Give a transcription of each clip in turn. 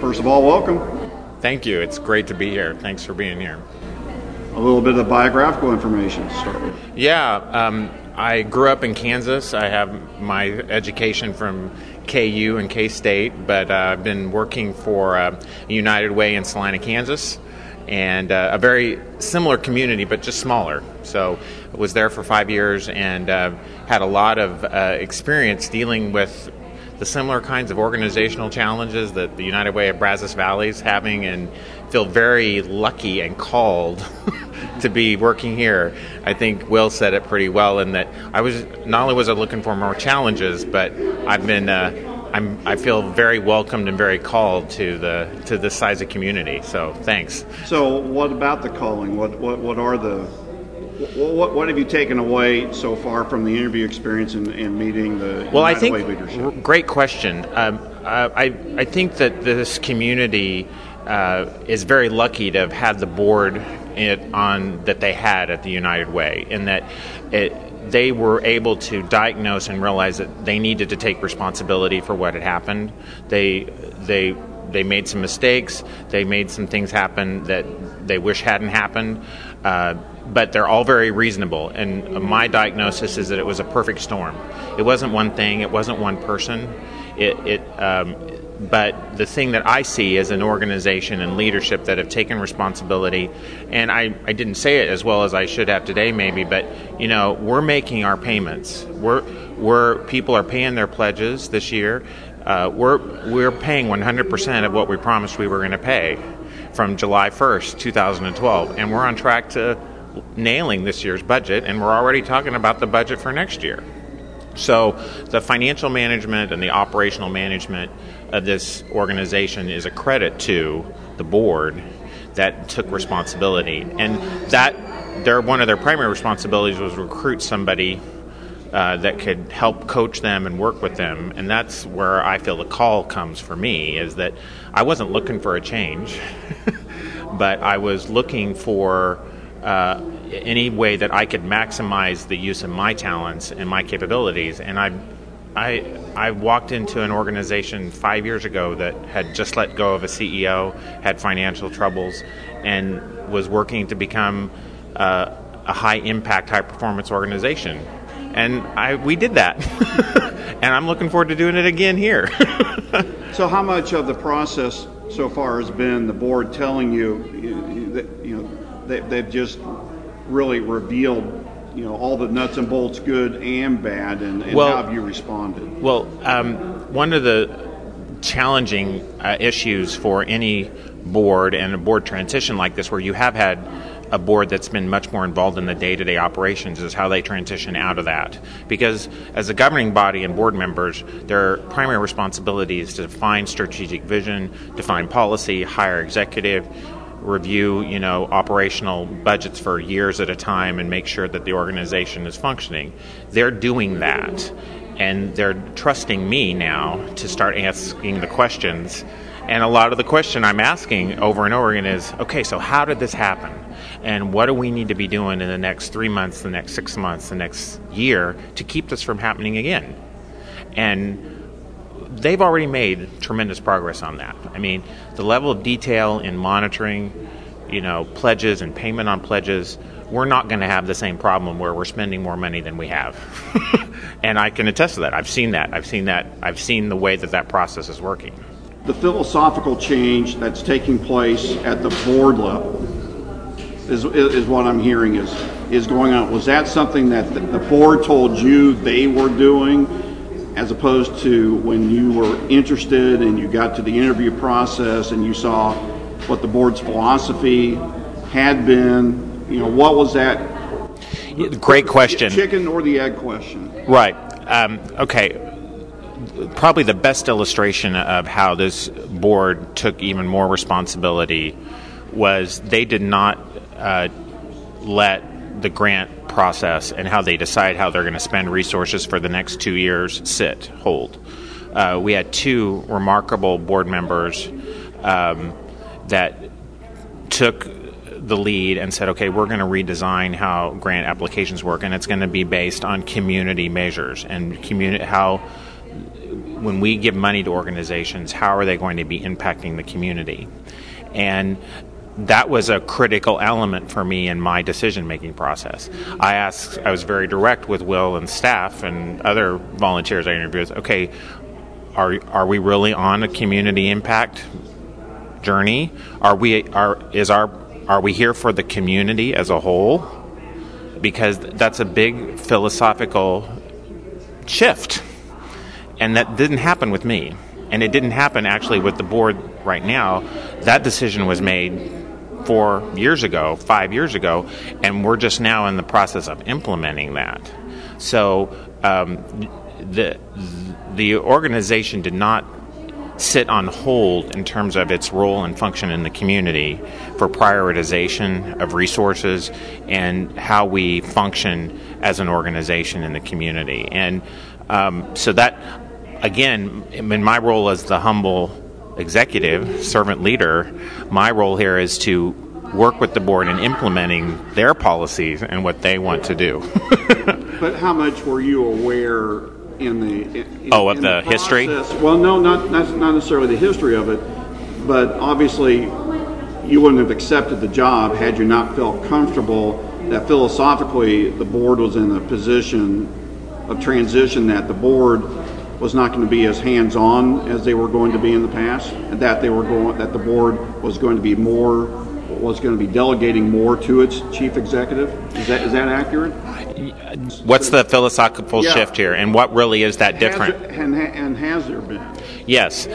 First of all, welcome. Thank you. It's great to be here. Thanks for being here. A little bit of biographical information to start with. Yeah, I grew up in Kansas. I have my education from KU and K-State, but I've been working for United Way in Salina, Kansas, and a very similar community, but just smaller. So I was there for 5 years and had a lot of experience dealing with the similar kinds of organizational challenges that the United Way of Brazos Valley is having, and feel very lucky and called to be working here. I think Will said it pretty well in that not only was I looking for more challenges, but I've been I feel very welcomed and very called to this size of community. So thanks. So what about the calling? What have you taken away so far from the interview experience and meeting the United Way leadership? Great question. I think that this community is very lucky to have had the board that they had at the United Way, in that they were able to diagnose and realize that they needed to take responsibility for what had happened. They made some mistakes. They made some things happen that they wish hadn't happened. But they're all very reasonable. And my diagnosis is that it was a perfect storm. It wasn't one thing. It wasn't one person. But the thing that I see is an organization and leadership that have taken responsibility. And I didn't say it as well as I should have today, maybe. But we're making our payments. People are paying their pledges this year. We're paying 100% of what we promised we were going to pay from July 1st, 2012, and we're on track to nailing this year's budget, and we're already talking about the budget for next year. So the financial management and the operational management of this organization is a credit to the board that took responsibility, and that one of their primary responsibilities was recruit somebody that could help coach them and work with them. And that's where I feel the call comes for me, is that I wasn't looking for a change, but I was looking for any way that I could maximize the use of my talents and my capabilities. And I walked into an organization 5 years ago that had just let go of a CEO, had financial troubles, and was working to become a high-impact, high-performance organization. And we did that, and I'm looking forward to doing it again here. So how much of the process so far has been the board telling you that they've just really revealed all the nuts and bolts, good and bad, and how have you responded? Well, one of the challenging issues for any board and a board transition like this, where you have had a board that's been much more involved in the day-to-day operations, is how they transition out of that. Because as a governing body and board members, their primary responsibility is to define strategic vision, define policy, hire executive, review, operational budgets for years at a time, and make sure that the organization is functioning. They're doing that, and they're trusting me now to start asking the questions. And a lot of the question I'm asking over and over again is, okay, so how did this happen? And what do we need to be doing in the next 3 months, the next 6 months, the next year to keep this from happening again? And they've already made tremendous progress on that. I mean, the level of detail in monitoring, pledges and payment on pledges, we're not going to have the same problem where we're spending more money than we have. And I can attest to that. I've seen that. I've seen the way that process is working. The philosophical change that's taking place at the board level is what I'm hearing is going on. Was that something that the board told you they were doing, as opposed to when you were interested and you got to the interview process and you saw what the board's philosophy had been? What was that? Great question. Chicken or the egg question? Right. Okay. Probably the best illustration of how this board took even more responsibility was they did not let the grant process and how they decide how they're going to spend resources for the next 2 years hold. We had two remarkable board members that took the lead and said, okay, we're going to redesign how grant applications work, and it's going to be based on community measures and when we give money to organizations, how are they going to be impacting the community? And that was a critical element for me in my decision-making process. I was very direct with Will and staff and other volunteers I interviewed. Okay, are we really on a community impact journey? Are we here for the community as a whole? Because that's a big philosophical shift, and that didn't happen with me, and it didn't happen actually with the board right now. That decision was made 5 years ago, and we're just now in the process of implementing that. So the organization did not sit on hold in terms of its role and function in the community for prioritization of resources and how we function as an organization in the community. And so that, again, in my role as the humble executive, servant leader, my role here is to work with the board in implementing their policies and what they want to do. But how much were you aware in the history? Well, no, not necessarily the history of it, but obviously you wouldn't have accepted the job had you not felt comfortable that philosophically the board was in a position of transition, that the board was not going to be as hands-on as they were going to be in the past, and that the board was going to be delegating more to its chief executive. Is that accurate? What's the philosophical shift here, and what really is that different? And has there been? Yes,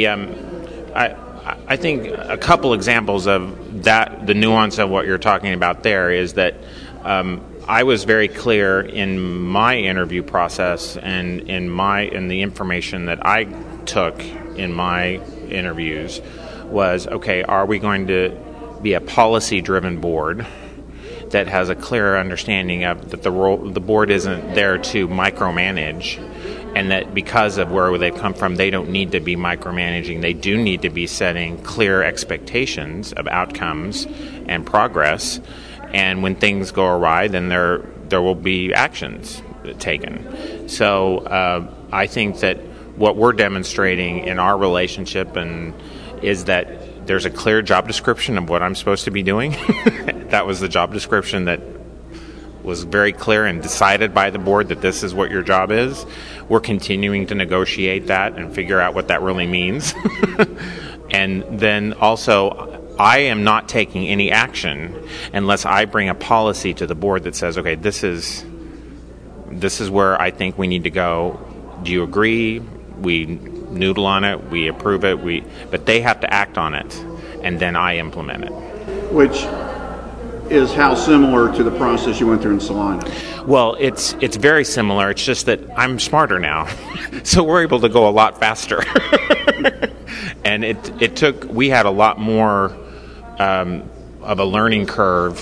I think a couple examples of that. The nuance of what you're talking about there is that I was very clear in my interview process and in the information that I took in my interviews was, okay, are we going to be a policy-driven board that has a clear understanding of that the board isn't there to micromanage, and that because of where they've come from, they don't need to be micromanaging. They do need to be setting clear expectations of outcomes and progress, and when things go awry, then there will be actions taken. So I think that what we're demonstrating in our relationship is that there's a clear job description of what I'm supposed to be doing. That was the job description that was very clear and decided by the board that this is what your job is. We're continuing to negotiate that and figure out what that really means. And then also, I am not taking any action unless I bring a policy to the board that says, okay, this is where I think we need to go. Do you agree? We noodle on it, we approve it, but they have to act on it, and then I implement it. Which is how similar to the process you went through in Salina? Well, it's very similar. It's just that I'm smarter now, so we're able to go a lot faster. And we had a lot more of a learning curve.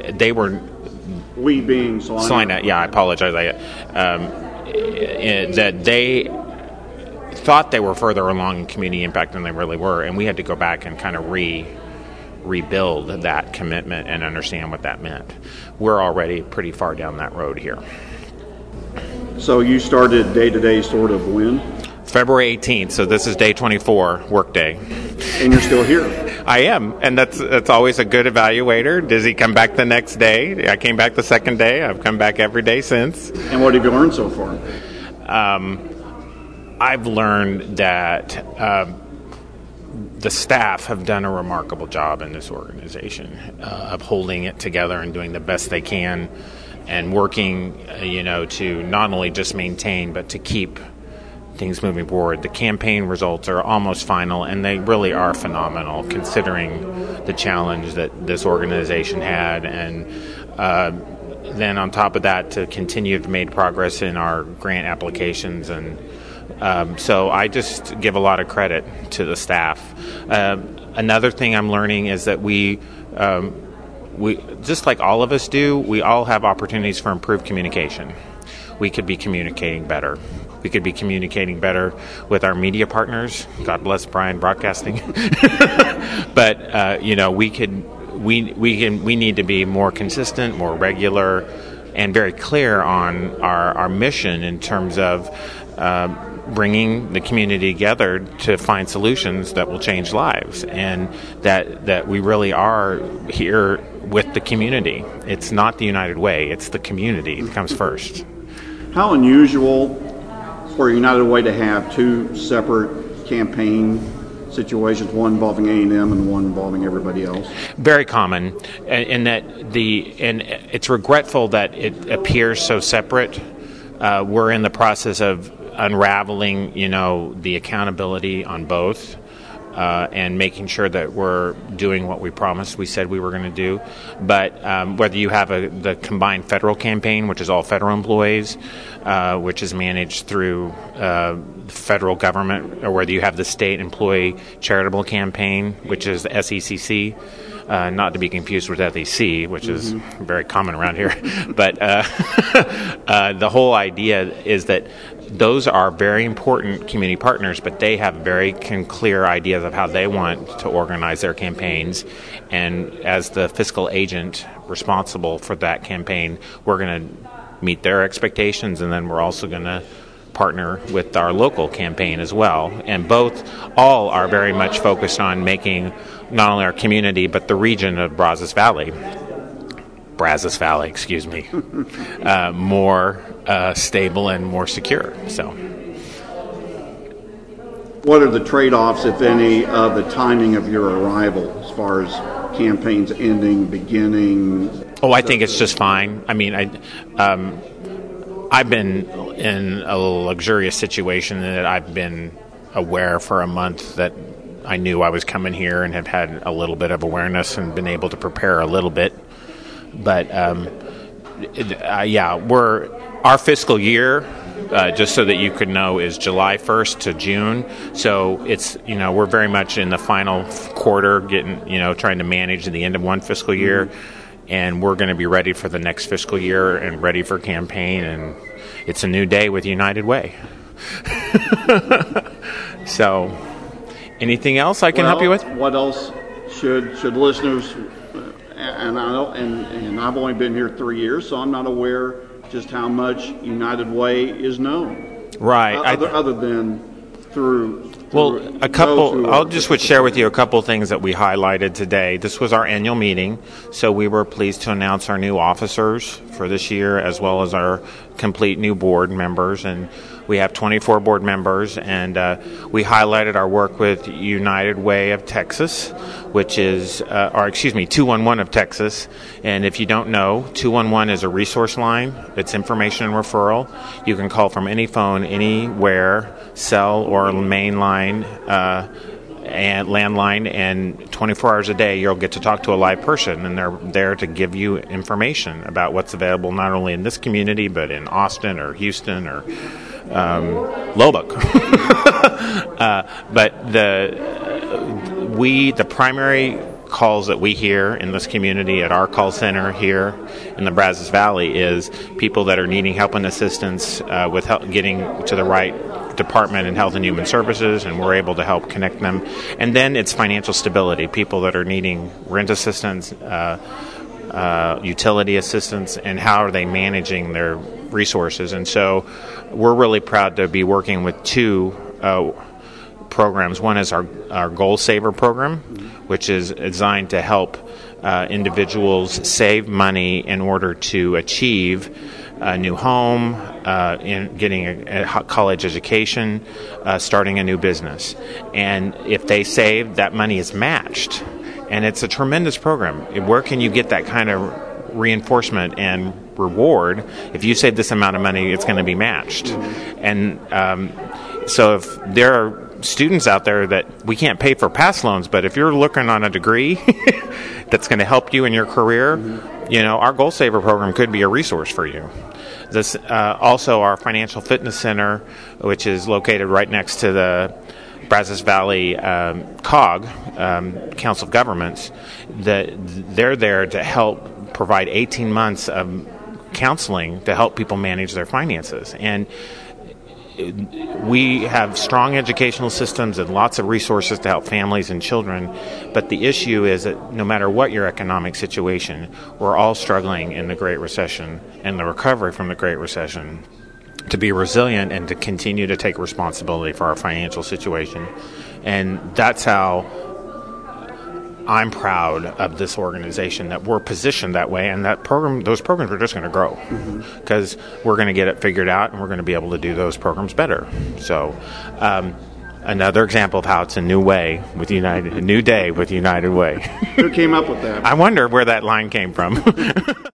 We being Salina? Salina, yeah, I apologize. That they thought they were further along in community impact than they really were, and we had to go back and kind of rebuild that commitment and understand what that meant. We're already pretty far down that road here. So you started day-to-day sort of when? February 18th, so this is day 24, work day. And you're still here? I am, and that's always a good evaluator. Does he come back the next day? I came back the second day. I've come back every day since. And what have you learned so far? I've learned that the staff have done a remarkable job in this organization of holding it together and doing the best they can and working, to not only just maintain but to keep things moving forward. The campaign results are almost final, and they really are phenomenal considering the challenge that this organization had. And then on top of that, to continue to make progress in our grant applications. And so I just give a lot of credit to the staff. Another thing I'm learning is that we just like all of us do, we all have opportunities for improved communication. We could be communicating better. We could be communicating better with our media partners. God bless Brian Broadcasting. But we need to be more consistent, more regular, and very clear on our mission in terms of bringing the community together to find solutions that will change lives, and that we really are here with the community. It's not the United Way, it's the community that comes first. How unusual for United Way to have two separate campaign situations, one involving A&M and one involving everybody else? Very common, and it's regretful that it appears so separate. We're in the process of unraveling, the accountability on both, and making sure that we're doing what we promised we said we were going to do. But whether you have the combined federal campaign, which is all federal employees, which is managed through the federal government, or whether you have the state employee charitable campaign, which is the SECC, not to be confused with FEC, which is very common around here. But the whole idea is that those are very important community partners, but they have very clear ideas of how they want to organize their campaigns. And as the fiscal agent responsible for that campaign, we're going to meet their expectations, and then we're also going to partner with our local campaign as well. And all are very much focused on making not only our community, but the region of Brazos Valley, more stable and more secure. So, what are the trade-offs, if any, of the timing of your arrival as far as campaigns ending, beginning? I think it's just fine. I mean, I've been in a luxurious situation that I've been aware for a month that I knew I was coming here, and have had a little bit of awareness and been able to prepare a little bit. But our fiscal year, just so that you could know, is July 1st to June. So it's, we're very much in the final quarter, trying to manage the end of one fiscal year. And we're going to be ready for the next fiscal year and ready for campaign. And it's a new day with United Way. So, anything else I can help you with? What else should listeners? And I know, and I've only been here 3 years, so I'm not aware just how much United Way is known. Right. Other than through. Well, I'll just share with you a couple things that we highlighted today. This was our annual meeting, so we were pleased to announce our new officers for this year, as well as our complete new board members. And we have 24 board members, and we highlighted our work with United Way of Texas, which is, 211 of Texas. And if you don't know, 211 is a resource line. It's information and referral. You can call from any phone, anywhere, cell or main line, and landline, and 24 hours a day you'll get to talk to a live person, and they're there to give you information about what's available not only in this community but in Austin or Houston or Lubbock. But the primary calls that we hear in this community at our call center here in the Brazos Valley is people that are needing help and assistance with getting to the right department in Health and Human Services, and we're able to help connect them. And then it's financial stability, people that are needing rent assistance, utility assistance, and how are they managing their resources. And so we're really proud to be working with two programs. One is our Goal Saver program, which is designed to help individuals save money in order to achieve a new home, in getting a college education, starting a new business. And if they save, that money is matched. And it's a tremendous program. Where can you get that kind of reinforcement and reward? If you save this amount of money, it's going to be matched. And so if there are students out there that we can't pay for past loans, but if you're looking on a degree that's going to help you in your career, our Goal Saver program could be a resource for you. This also our Financial Fitness Center, which is located right next to the Brazos Valley COG, Council of Governments. They're there to help provide 18 months of counseling to help people manage their finances. And we have strong educational systems and lots of resources to help families and children, but the issue is that no matter what your economic situation, we're all struggling in the Great Recession and the recovery from the Great Recession. to be resilient and to continue to take responsibility for our financial situation. And that's how I'm proud of this organization, that we're positioned that way, and that those programs are just going to grow because we're going to get it figured out and we're going to be able to do those programs better. So another example of how it's a new way with United, a new day with United Way. Who came up with that? I wonder where that line came from.